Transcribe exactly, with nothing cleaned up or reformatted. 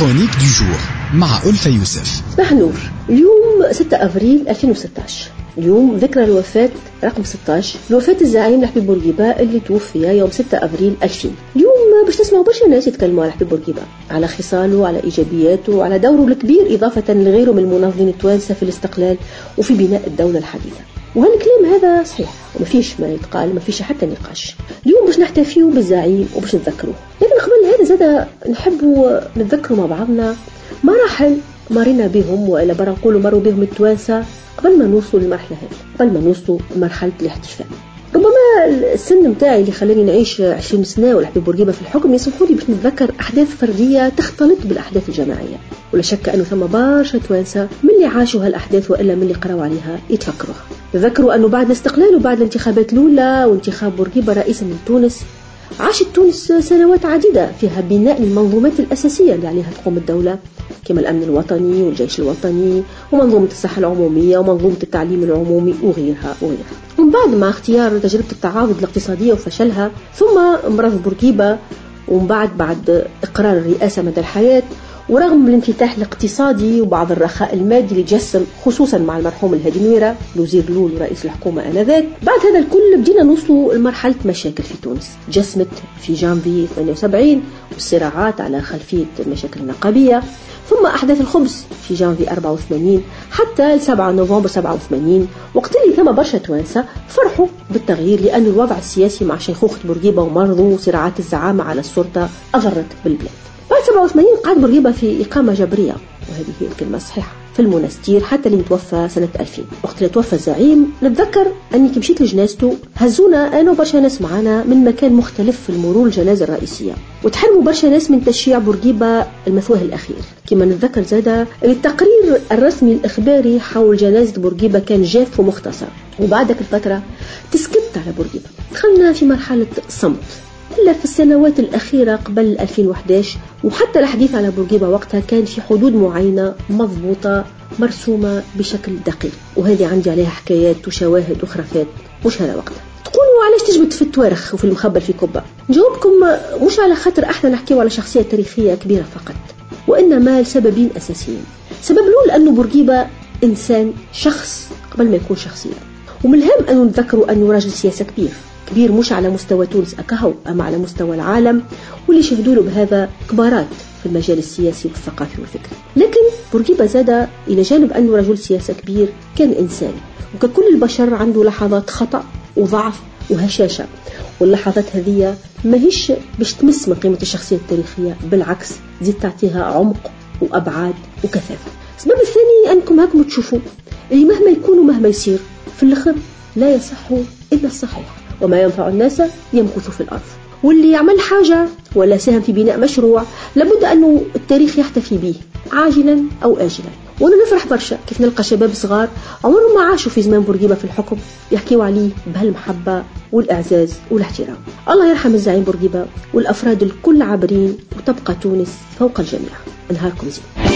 كرونيك دو جور مع ألفة يوسف. صباح النور. اليوم ستة أفريل ألفين وستة عشر، اليوم ذكرى الوفاة رقم ستة عشر لوفاة الزعيم لحبيب بورقيبة اللي توفي يوم ستة أفريل ألفين. اليوم باش نسمعوا برشا ناس يتكلموا على حبيب بورقيبة، على خصاله، على إيجابياته، وعلى دوره الكبير إضافة لغيره من المناضلين التوانسة في الاستقلال وفي بناء الدولة الحديثة. وهالكلام هذا صحيح وما فيش ما يتقال، ما فيش حتى نقاش. اليوم باش نحتفيوا بالزعيم وباش نتذكروه، لكن قبل هذا زاد نحبوا نتذكروا مع بعضنا مراحل مرينا بهم، وإلا برا نقولوا مروا بهم التوانسة قبل ما نوصلوا للمرحلة هذه، قبل ما نوصلوا لمرحلة الاحتفاء. ربما السن متاعي اللي خلاني نعيش عشرين سنة ولا حبيب بورقيبة في الحكم يسمحوا لي باش نتذكر أحداث فردية تختلط بالأحداث الجماعية، ولا شك أنه ثم برشا توانسة من اللي عاشوا هالأحداث وإلا من اللي قرأوا عليها يتفكروها. تذكروا أنه بعد الاستقلال وبعد الانتخابات الأولى وانتخاب بورقيبة رئيسا لتونس، عاشت تونس سنوات عديدة فيها بناء المنظومات الأساسية اللي عليها تقوم الدولة، كما الأمن الوطني والجيش الوطني ومنظومة الصحة العمومية ومنظومة التعليم العمومي وغيرها وغيرها. ومن بعد مع اختيار تجربة التعاضد الاقتصادية وفشلها، ثم مرض بورقيبة، ومن بعد بعد إقرار الرئاسة مدى الحياة، ورغم الانفتاح الاقتصادي وبعض الرخاء المادي اللي تجسم خصوصا مع المرحوم الهادي نويرة الوزير الأول ورئيس الحكومة آنذاك، بعد هذا الكل بدينا نوصلوا لمرحلة مشاكل في تونس جسمت في جانفي ثمانية وسبعين، والصراعات على خلفية المشاكل النقابية، ثم أحداث الخبز في جانفي أربعة وثمانين حتى سبعة نوفمبر سبعة وثمانين، وقت اللي ثم برشا توانسة فرحوا بالتغيير لأن الوضع السياسي مع شيخوخة بورقيبة ومرضه وصراعات الزعامة على السلطة أضرت بالبلاد. بعد سبعة وثمانين قعد بورقيبة في إقامة جبرية، وهذه هي الكلمة الصحيحة، في المنستير حتى اللي توفى سنة ألفين. وقت اللي توفى الزعيم نتذكر أني كي مشيت لجنازته هزونا أنا وبرشا ناس معنا من مكان مختلف في المرور الجنازة الرئيسية، وتحرموا برشا ناس من تشييع بورقيبة المثواه الأخير. كما نتذكر زادة التقرير الرسمي الإخباري حول جنازة بورقيبة كان جاف ومختصر، وبعدك الفترة تسكت على بورقيبة، دخلنا في مرحلة صمت إلا في السنوات الأخيرة قبل ألفين وإحدى عشر، وحتى الحديث على بورقيبة وقتها كان في حدود معينة مضبوطة مرسومة بشكل دقيق، وهذه عندي عليها حكايات وشواهد وخرافات. مش هذا وقتها. تقولوا علاش تجبد في التوارخ وفي المخبل في كوبا؟ نجاوبكم مش على خاطر احنا نحكيو على شخصية تاريخية كبيرة فقط، وإنما لسببين أساسيين. سبب الأول أنه بورقيبة إنسان، شخص قبل ما يكون شخصية، ومن الهام أنه نذكروا أنه راجل سياسة كبير كبير، مش على مستوى تونس أكهو، أما على مستوى العالم، واللي شهدوا له بهذا كبارات في المجال السياسي والثقافي والفكري. لكن بورقيبة زاد إلى جانب أنه رجل سياسة كبير كان إنسان، وككل البشر عنده لحظات خطأ وضعف وهشاشة، واللحظات هذه ما هيش باش تمس من قيمة الشخصية التاريخية، بالعكس زيد تعطيها عمق وأبعاد وكثافة. السبب الثاني أنكم هاكم تشوفوا اللي مهما يكون ومهما يصير في الآخر لا يصح إلا الصحيح، وما ينفع الناس يمكث في الأرض. واللي يعمل حاجة ولا ساهم في بناء مشروع لابد أنه التاريخ يحتفي به عاجلا أو آجلا. وانا نفرح برشا كيف نلقى شباب صغار عمرهم ما عاشوا في زمان بورقيبة في الحكم يحكيوا عليه بهالمحبة والإعزاز والاحترام. الله يرحم الزعيم بورقيبة والأفراد الكل عابرين، وتبقى تونس فوق الجميع. نهاركم زين.